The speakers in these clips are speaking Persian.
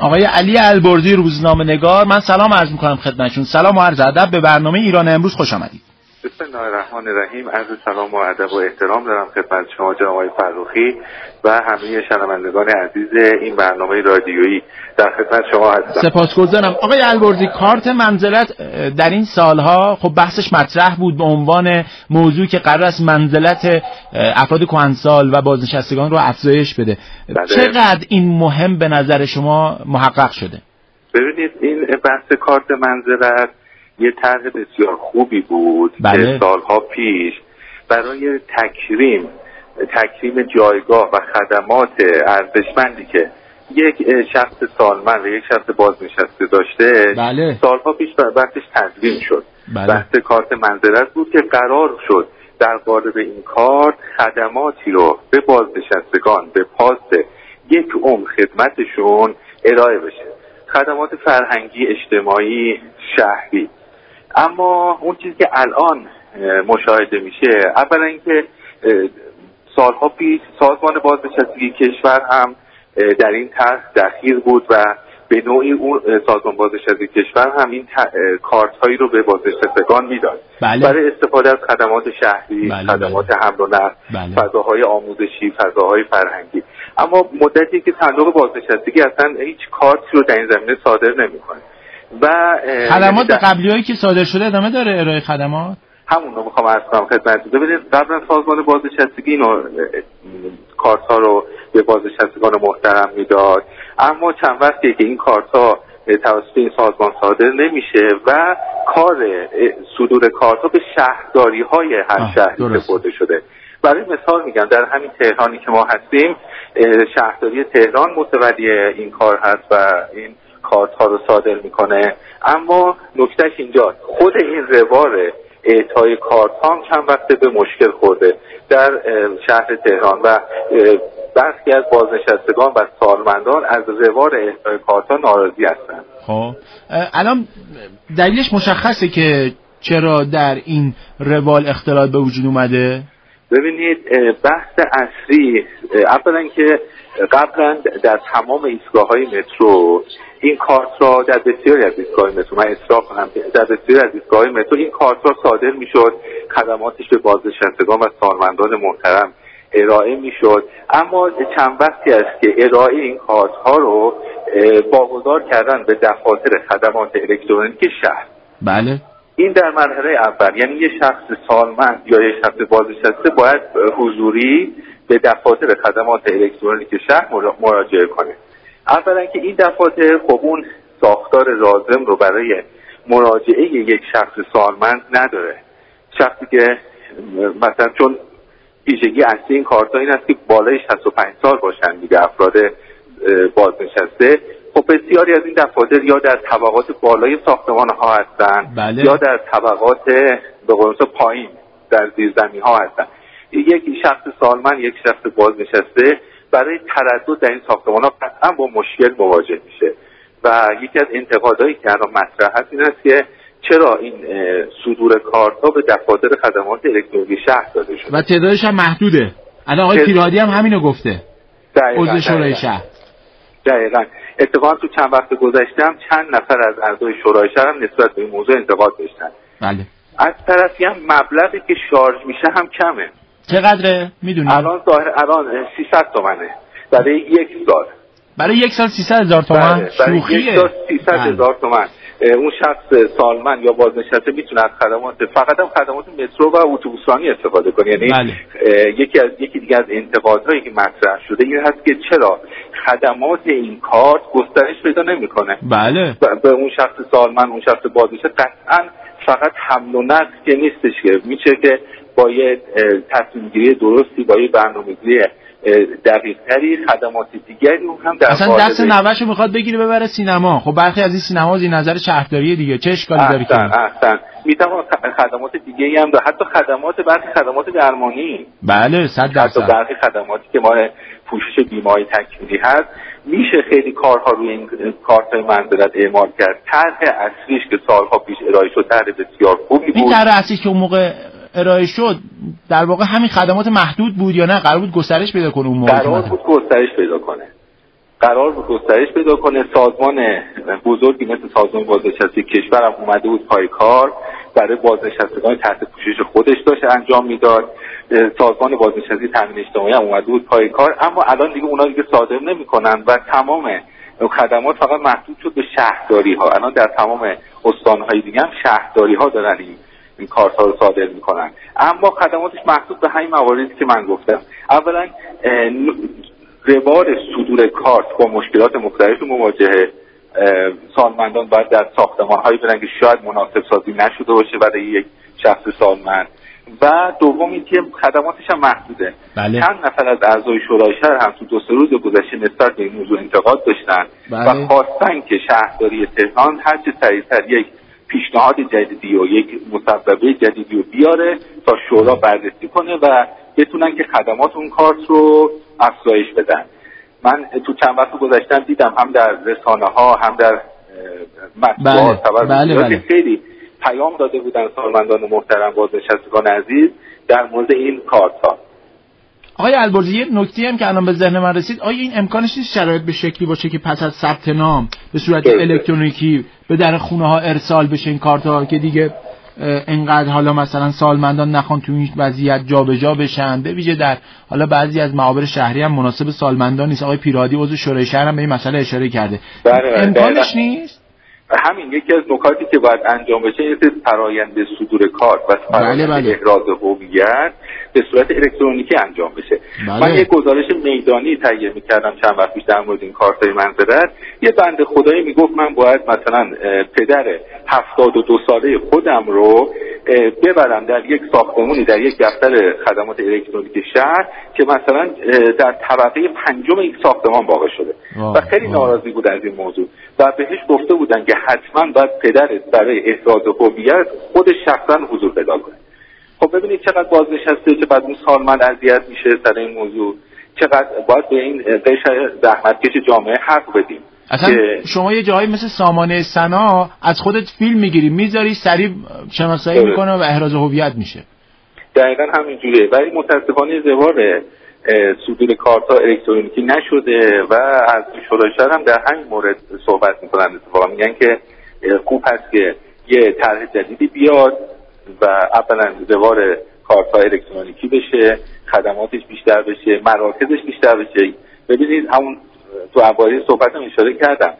آقای علی البرزی، روزنامه‌نگار. من سلام عرض می‌کنم خدمتتون. سلام و عرض ادب به برنامه ایران امروز، خوش آمدید. بسم الله الرحمن الرحیم. عرض سلام و ادب و احترام دارم خدمت شما جناب آقای فرخی و همه شنوندگان عزیز این برنامه رادیویی. در خدمت شما هستم. سپاسگزارم. آقای البرزی، کارت منزلت در این سالها خب بحثش مطرح بود به عنوان موضوعی که قرار است منزلت افراد کهنسال و بازنشستگان رو افزایش بده. بله. چقدر این مهم به نظر شما محقق شده؟ ببینید، این بحث کارت منزلت یه طرح بسیار خوبی بود. بله. که سالها پیش برای تکریم جایگاه و خدمات ارزشمندی که یک شخص سالمند و یک شخص بازنشسته داشته، بله. سالها پیش بحثش تدوین شد. بله. بحث کارت منزلت بود که قرار شد در قالب این کارت خدماتی رو به بازنشستگان به پاس یک عمر خدمتشون ارائه بشه، خدمات فرهنگی، اجتماعی، شهری. اما اون چیزی که الان مشاهده میشه، اولا اینکه سالها پیش سازمان بازنشستگی کشور هم در این طرح دخیل بود و به نوعی اون سازمان بازنشستگی کشور هم این کارت هایی رو به بازنشستگان میداد. بله. برای استفاده از خدمات شهری، بله. خدمات حمل و نقل، بله. فضاهای آموزشی، فضاهای فرهنگی. اما مدتی که صندوق بازنشستگی اصلا هیچ کارتی رو در این زمینه صادر نمیکنه و خدمات قبلیایی که صادر شده ادامه داره ارائه خدمات. همون رو میخوام عرض کنم خدمتتون. ببینید، قبلا سازمان بازنشستگی اینو کارت ها رو به بازنشستگان محترم میداد، اما چند وقتیه که این کارت ها توسط این سازمان صادر نمیشه و کار صدور کارت ها به شهرداری های هر شهری سپرده شده. برای مثال میگم، در همین تهرانی که ما هستیم، شهرداری تهران متولی این کار هست و این کارت ها رو صادر میکنه. اما نکتهش اینجا، خود این روال اعطای کارت ها هم چند وقته به مشکل خورده در شهر تهران و برخی از بازنشستگان و سالمندان از روال اعطای کارت ها ناراضی هستند. خب الان دلیلش مشخصه که چرا در این روال اختلال به وجود اومده؟ ببینید، بحث اصلی اولا که قبلا در تمام ایستگاه‌های مترو این کارت را در بسیاری از ایستگاه‌های مترو، من اصرار کنم در بسیاری از ایستگاه‌های مترو این کارت را صادر می‌شد، خدماتش به بازنشستگان و سالمندان محترم ارائه می‌شد. اما چند وقتی است که ارائه این کارت‌ها رو واگذار کردن به دفاتر خدمات الکترونیک شهر. بله. این در مرحله اول، یعنی یه شخص سالمند یا یه شخص بازنشسته باید حضوری به دفاتر خدمات الکترونیک شهر مراجعه کنه. اولا که این دفاتر خب اون ساختار لازم رو برای مراجعه یک شخص سالمند نداره. شخصی که مثلا، چون ویژگی اصلی این کارتا این است که بالای 65 سال باشن دیگه افراد بازنشسته، خب بسیاری از این دفاتر یا در طبقات بالای ساختمان ها هستن. بله. یا در طبقات به قول پایین در زیرزمین ها هستن. یک شخص سالمند، یک شخص بازنشسته برای تردد در این ساختمان ها قطعا با مشکل مواجه میشه و یکی از انتقادهایی که الان مطرح هست این است که چرا این صدور کارت ها به دفاتر خدمات الکترونیکی شهر داده شده و تعدادش هم محدوده. الان آقای پیرهادی هم همینو گفته، عضو شورای شهر. دقیقاً. اتفاقا تو چند وقت گذشتم چند نفر از اعضای شورای شهر هم نسبت به این موضوع انتقاد داشتن. بله. از طرفی هم مبلغی که شارژ میشه هم کمه. چقدره میدونی؟ الان 300 تومنه برای یک سال. برای یک سال 300,000 تومان؟ شوخیه. یک سال 300,000 تومان. اون شخص سالمند یا بازنشسته میتونه از خدمات، فقط هم خدمات مترو و اتوبوسرانی استفاده کنه. یعنی بله. یکی دیگه از انتقادهایی که مطرح شده این هست که چرا خدمات این کارت گسترش پیدا نمیکنه. بله. به اون شخص سالمند، اون شخص بازنشسته قطعا فقط حمل و نقل که نیستش، که میشه که با یه تصمیم گیری درستی، با یه برنامه‌ریزی دقیق‌تری خدمات دیگری هم در اصلا دست نوه‌شو میخواد بگیره ببره سینما. خب برخی از این سینما زیر نظر شهرداری دیگه، چه اشکالی داره که اصلا میتونه خدمات دیگه‌ای هم داره، حتی برخی خدمات درمانی. بله 100%. حتی برخی خدماتی که ما پوشش بیمه‌های تکمیلی هست میشه خیلی کارها روی این کارت منزلت اعمال کرد. طرح اصلیش که سالها پیش ارائه شد طرح بسیار خوبی بود. این طرح اصلی که اون موقع ارائه شد در واقع همین خدمات محدود بود یا نه قرار بود گسترش پیدا کنه؟ اون موقع قرار بود گسترش پیدا کنه. قرار بود گسترش پیدا کنه. سازمان بزرگی مثل سازمان بازنشستی کشور هم اومده بود پای کار، برای بازنشستگان تحت پوشش خودش داشت انجام میداد. سازمان بازنشستی تامین اجتماعی هم اومده بود پای کار، اما الان دیگه اونا دیگه صادر نمی‌کنن و تمام خدمات فقط محدود شد به شهرداری ها. الان در تمام استان‌های دیگه هم شهرداری ها دارن این کارت‌ها رو صادر می‌کنن، اما خدماتش محدود به همین مواردی که من گفتم. اولا روال صدور کارت با مشکلات مختلف مواجهه. سالمندان باید در ساختمان‌هایی برن که شاید مناسب سازی نشده باشه برای یک شخص سالمند، و دوم اینکه خدماتش هم محدوده. بله. چند نفر از اعضای شورای شهر هم تو 2-3 روز گذشته نسبت به این موضوع انتقاد داشتن. بله. و خواستن که شهرداری تهران هر چه سریعتر یک پیشنهاد جدیدی و یک مسببه جدیدی رو بیاره تا شورا بررسی کنه و بتونن که خدمات اون کارت رو افزایش بدن. من تو چند وقت گذشته دیدم هم در رسانه‌ها هم در مطبوعات بله. خیلی پیام داده بودن سالمندان محترم بازنشستگان عزیز در مورد این کارت‌ها. آقای البرزی، یه نکته هم که الان به ذهن من رسید، آیا این امکانش نیست شرایط به شکلی باشه که پس از ثبت نام به صورت الکترونیکی به در خونه ها ارسال بشه این کارت‌ها که دیگه انقدر حالا مثلا سالمندان نخوان تو این وضعیت جابجا بشن، به ویژه در حالا بعضی از معابر شهری هم مناسب سالمندان نیست. آقای پیرادی عضو شورای شهر هم به این مسئله اشاره کرده. امکانش نیست؟ همین یکی از نکاتی که باید انجام بشه اینه که فرآیند صدور کارت و فرآیند احراز هویت به صورت الکترونیکی انجام بشه. من یک گزارش میدانی تهیه می‌کردم چند وقت پیش در مورد این کارت‌های منزلت. یه بنده خدایی میگفت من باید مثلا پدر 72 ساله خودم رو ببرم در یک ساختمانی در یک دفتر خدمات الکترونیک شهر که مثلا در طبقه 5 یک ساختمان واقع شده و خیلی ناراضی بود از این موضوع و بهش گفته بودن که حتما باید پدرت برای احراز هویت خودش شخصا حضور پیدا کنه. خب ببینید چقدر بازنشسته، چقدر اون سالمند اذیت میشه سر این موضوع، چقدر باید به این قشر زحمتکش جامعه حق بدیم. اصلا شما یه جایی مثل سامانه سنا از خودت فیلم میگیری میذاری سریع شناسایی میکنه و احراز هویت میشه. دقیقاً همینجوریه، ولی متاسفانه زوار صدور کارت‌ها الکترونیکی نشده و از شورای شهر هم در همین مورد صحبت میکنن. اتفاقا میگن که خوب هست که یه طرح جدیدی بیاد و اولا زوار کارت‌ها الکترونیکی بشه، خدماتش بیشتر بشه، مراکزش بیشتر بشه. ببینید همون تو اوایل صحبتم اشاره کردم،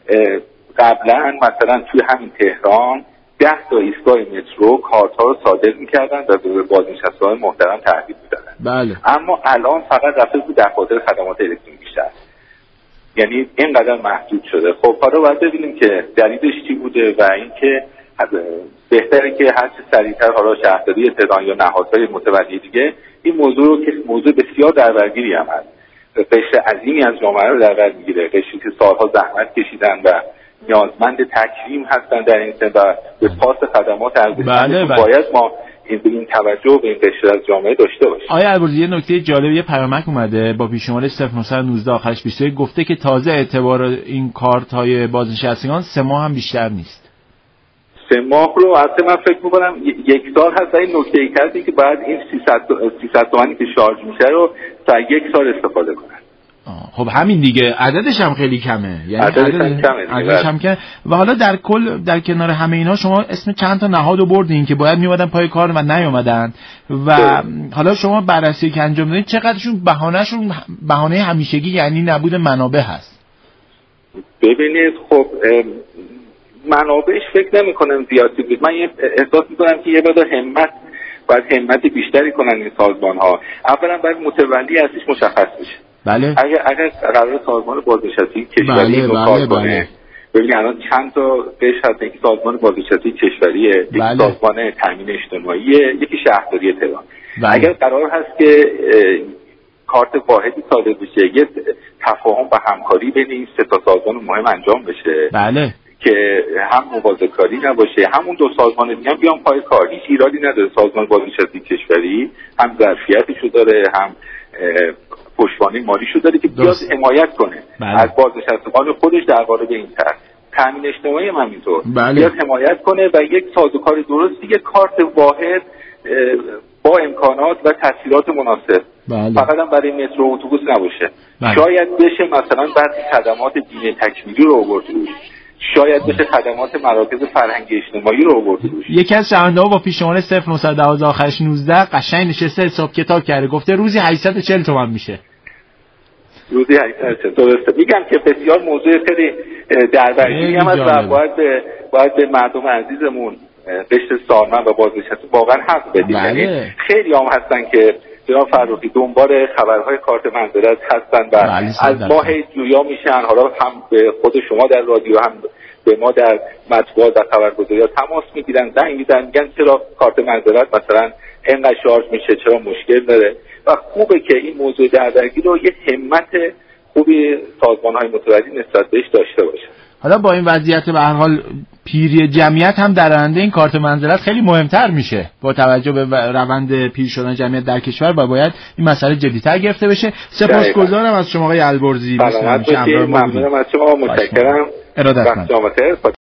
قبلا مثلا توی همین تهران 10 تا ایستگاه مترو کارت‌ها رو صادر می‌کردن و به بازنشسته‌های محترم تهدید می‌دادن. بله. اما الان فقط رفته تو دفاتر خدمات الکترونیکی شهر، یعنی اینقدر محدود شده. خب حالا باید ببینیم که دلیلش چی بوده و اینکه بهتره که هر چه سریعتر حالا شهرداری تهران یا نهادهای متولی دیگه این موضوع رو که موضوع بسیار دربرگیری هم هست، قشر عظیمی از جامعه رو در بر میگیره، قشری که سالها زحمت کشیدن و نیازمند تکریم هستن در این سن و به پاس خدمات ارزشمند باید ما این توجه به این قشر از جامعه داشته باشیم. آیا البرزی یه نکته جالب، یه پیامک اومده با پیش‌شماره 0919 آخرش 21 گفته که تازه اعتبار این کارت‌های بازنشستگان 3 ماه هم بیشتر نیست. 3 ماه رو البته من فکر می‌کنم 1 سال هست. این نکته کردی که بعد این 300 تومانی که شارژ میشه رو تا 1 سال استفاده کنن. خب همین دیگه، عددش هم خیلی کمه، یعنی عددش هم کمه. و حالا در کل در کنار همه اینا شما اسم چند تا نهاد رو بردین که باید میومدن پای کار و نیومدن و حالا شما بررسی که انجام دادین چقدرشون بهانه همیشگی یعنی نبود منابع هست؟ ببینید خب منابعش فکر نمی‌کنم زیادی بود. من احساس می‌کنم که یه مقدار همت بیشتری کنن این سازمان‌ها. اولا باید متولی اصلیش مشخص بشه. بله. اگر قرار سازمان بازنشستی کشوری رو کار کنه، ببینید الان چند تا قشر هست، یکی سازمان بازنشستی کشوریه، یکی سازمان تامین اجتماعیه، یکی شهرداری تهران. اگر قرار هست که کارت واحدی صادر بشه، یه تفاهم و همکاری بین این 3 تا سازمان مهم انجام بشه. بله. که هم موازکاری نباشه، همون 2 سازمان دیگه هم بیان پای کار. هیچ ایرادی نداره سازمان بازنشستی کشوری هم ظرفیتشو داره، هم پشتوانه مالیشو داره که بیاد حمایت کنه از بازنشستگان خودش در قالب این طرح. تامین اجتماعی هم همینطور بیاد حمایت کنه و یک سازوکار درست دیگه کارت واحد با امکانات و تسهیلات مناسب. فقط هم برای مترو و اتوبوس نباشه. شاید بشه مثلا بعضی خدمات دینه تکمیلی رو آورد روش، شاید بشه خدمات مراکز فرهنگی اجتماعی رو آورد روش. یکی از شنونده‌ها با پیش‌شماره 0912 آخرش 19 قشنگ نشسته حساب کتاب کرده، گفته روزی 840 تومان میشه. روزی 840. درسته. میگم که بسیار موضوع خیلی دربردی هم هست و باید به مردم عزیزمون قشر سالمند و بازنشسته واقعا حق بدیم. یعنی خیلی هم هستن که جناب فرخی دنبال خبرهای کارت منزلت هستن و از ما جویا میشن، حالا هم به خود شما در رادیو هم به ما در مطبوعات و خبرگزاری‌ها تماس میگیرن، زنگ میزنن، میگن چرا کارت منزلت مثلا اینقدر شارژ میشه، چرا مشکل داره. و خوبه که این موضوع دربارگی رو یه همت خوبی سازمان‌های متولدی نسبت بهش داشته باشه. حالا با این وضعیت به هر حال پیری جمعیت هم در آینده این کارت منزلت خیلی مهمتر میشه با توجه به روند پیر شدن جمعیت در کشور و باید این مسئله جدی‌تر گرفته بشه. سپاسگزارم از شما آقای البرزی. ممنونم از شما، متشکرم. ارادتمند.